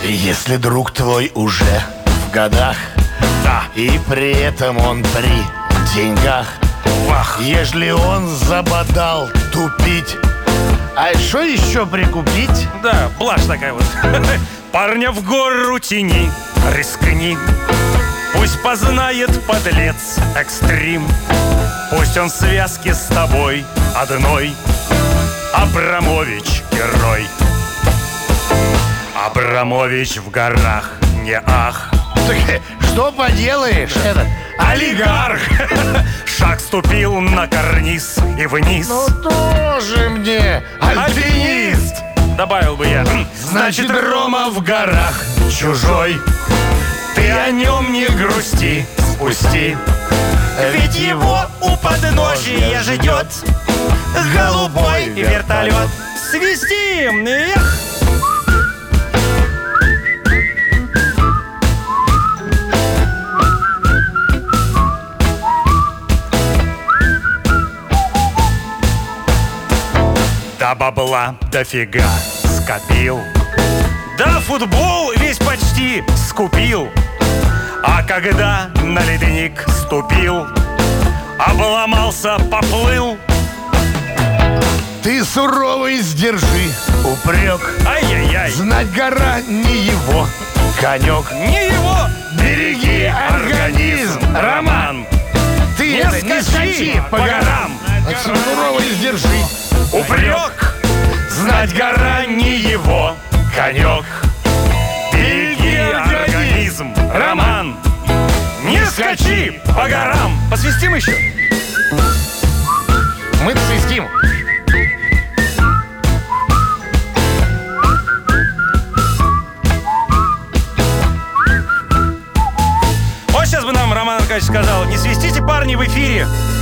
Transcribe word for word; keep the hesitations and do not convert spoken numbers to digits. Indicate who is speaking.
Speaker 1: Если друг твой уже в годах,
Speaker 2: Да.
Speaker 1: и при этом он при деньгах,
Speaker 2: Вах.
Speaker 1: ежели он забодал тупить, а что еще прикупить?
Speaker 2: Да, блажь такая вот. Парня в гору тяни, рискни. Пусть познает подлец экстрим. Пусть он в связке с тобой одной. Абрамович герой. Абрамович в горах, не ах.
Speaker 1: Так, что поделаешь? Этот
Speaker 2: Олигарх. Шаг ступил на карниз и вниз.
Speaker 1: Ну тоже мне
Speaker 2: Альпинист, добавил бы я. Значит, Рома в горах чужой. Ты о нем не грусти, спусти. Ведь его у подножия ждет голубой вертолет. Свисти! Эх! Да бабла дофига скопил. Да футбол весь почти скупил. А когда на ледник ступил, обломался, поплыл.
Speaker 1: Ты суровый сдержи упрек.
Speaker 2: Ай-яй-яй,
Speaker 1: Знать гора не его конек.
Speaker 2: не его.
Speaker 1: Береги организм, Роман. Ты
Speaker 2: Не
Speaker 1: это, не
Speaker 2: скачи
Speaker 1: скачи
Speaker 2: по горам.
Speaker 1: Суровый сдержи
Speaker 2: Упрек, знать гора не его конек. Береги организм, Роман. Не скачи по горам. Посвистим еще?
Speaker 1: Мы свистим.
Speaker 2: Вот сейчас бы нам Роман Аркадьевич сказал: не свистите, парни, в эфире.